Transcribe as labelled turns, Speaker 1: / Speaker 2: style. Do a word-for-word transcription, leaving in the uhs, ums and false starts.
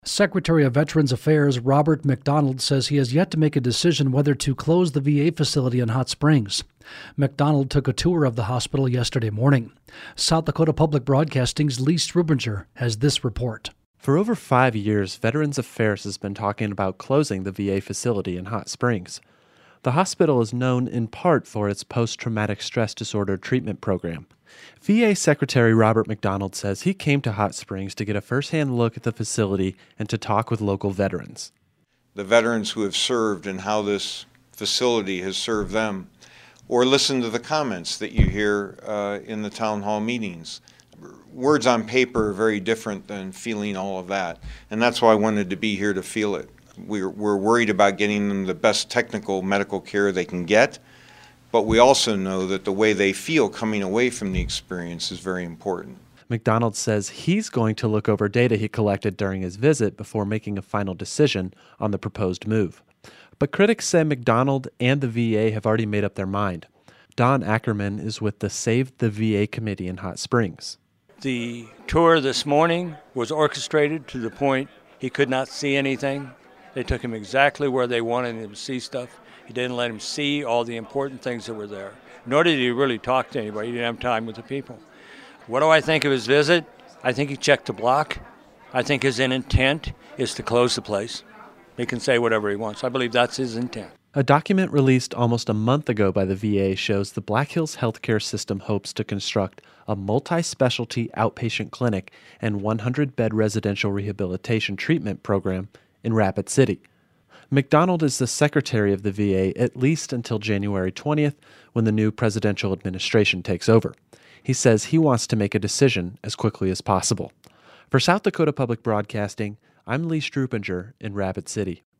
Speaker 1: Secretary of Veterans Affairs Robert McDonald says he has yet to make a decision whether to close the V A facility in Hot Springs. McDonald took a tour of the hospital yesterday morning. South Dakota Public Broadcasting's Lee Strubinger has this report.
Speaker 2: For over five years, Veterans Affairs has been talking about closing the V A facility in Hot Springs. The hospital is known in part for its post-traumatic stress disorder treatment program. V A Secretary Robert McDonald says he came to Hot Springs to get a first-hand look at the facility and to talk with local veterans.
Speaker 3: The veterans who have served and how this facility has served them, or listen to the comments that you hear uh, in the town hall meetings. Words on paper are very different than feeling all of that, and that's why I wanted to be here to feel it. We're, we're worried about getting them the best technical medical care they can get, but we also know that the way they feel coming away from the experience is very important.
Speaker 2: McDonald says he's going to look over data he collected during his visit before making a final decision on the proposed move. But critics say McDonald and the V A have already made up their mind. Don Ackerman is with the Save the V A committee in Hot Springs.
Speaker 4: The tour this morning was orchestrated to the point he could not see anything. They took him exactly where they wanted him to see stuff. He didn't let him see all the important things that were there. Nor did he really talk to anybody. He didn't have time with the people. What do I think of his visit? I think he checked the block. I think his intent is to close the place. He can say whatever he wants. I believe that's his intent.
Speaker 2: A document released almost a month ago by the V A shows the Black Hills Healthcare System hopes to construct a multi-specialty outpatient clinic and one hundred bed residential rehabilitation treatment program in Rapid City. McDonald is the secretary of the V A at least until January twentieth, when the new presidential administration takes over. He says he wants to make a decision as quickly as possible. For South Dakota Public Broadcasting, I'm Lee Strubinger in Rapid City.